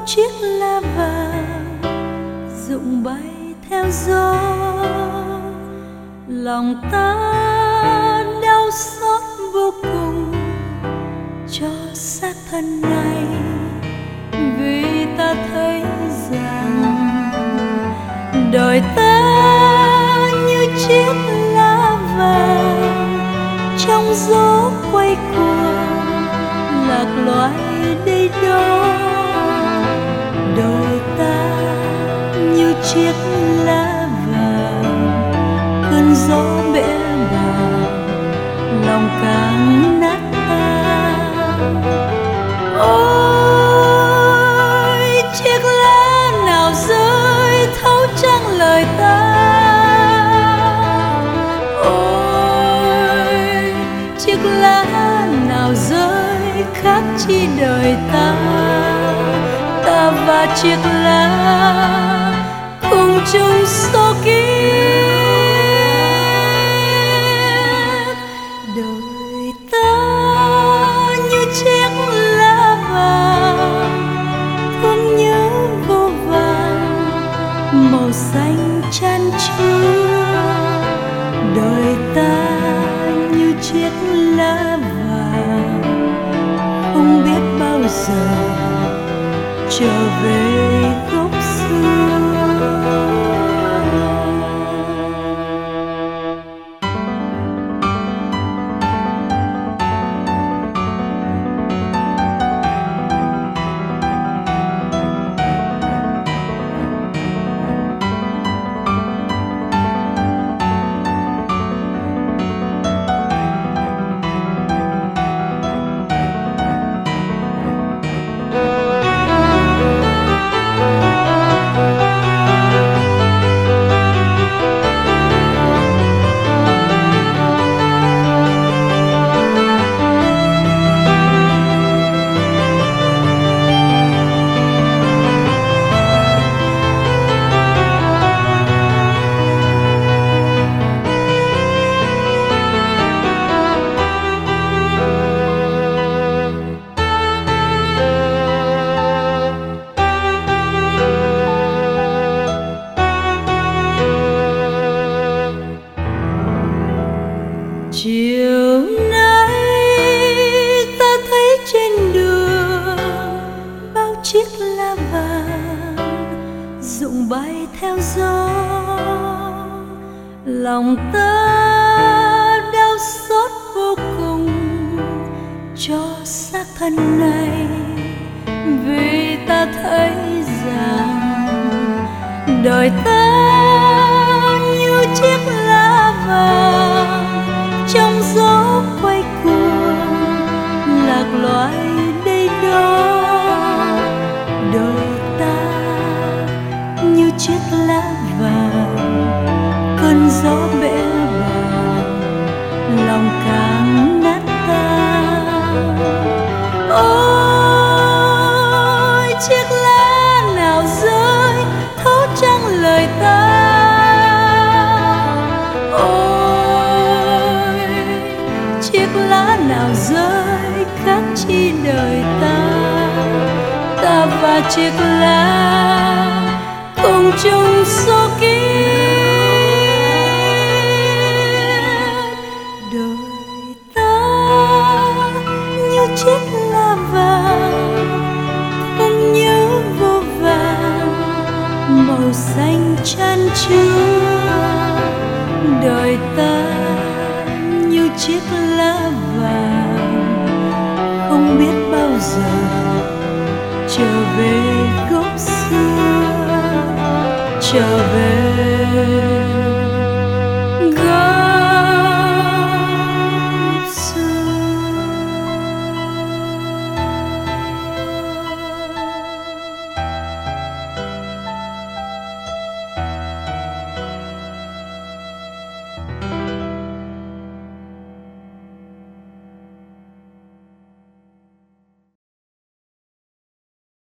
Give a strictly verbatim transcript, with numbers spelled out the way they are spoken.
chiếc lá vàng rụng bay theo gió. Lòng ta đau xót vô cùng cho xác thân này, vì ta thấy rằng đời ta như chiếc lá vàng trong gió quay cuồng, lạc loài đây đó. Đời ta như chiếc lá vàng, cơn gió bẽ bàng, lòng càng nát tan. Ôi chiếc lá nào rơi thấu trăng lời ta, ôi chiếc lá nào rơi khác chi đời ta. Ta và chiếc lá cùng chung số kiếp, đời ta như chiếc lá vàng, thương nhớ vô vàn, màu xanh chan chứa. Đời ta như chiếc lá vàng, không biết bao giờ trở về gốc xưa. Chiều nay ta thấy trên đường bao chiếc lá vàng rụng bay theo gió. Lòng ta đau xót vô cùng cho xác thân này, vì ta thấy rằng đời ta như chiếc lá vàng trong gió quay cuồng, lạc loài đây đó. Đời ta như chiếc lá vàng, cơn gió bẽ bàng, lòng càng nát tan. Ôi chiếc lá nào rơi thấu trăng lời ta, chiếc lá nào rơi khác chi đời ta. Ta và chiếc lá cùng chung số kiếp, đời ta như chiếc lá vàng, thương nhớ vô vàn, màu xanh chan chứa. Đời ta như chiếc lá vàng, không biết bao giờ trở về gốc xưa, trở về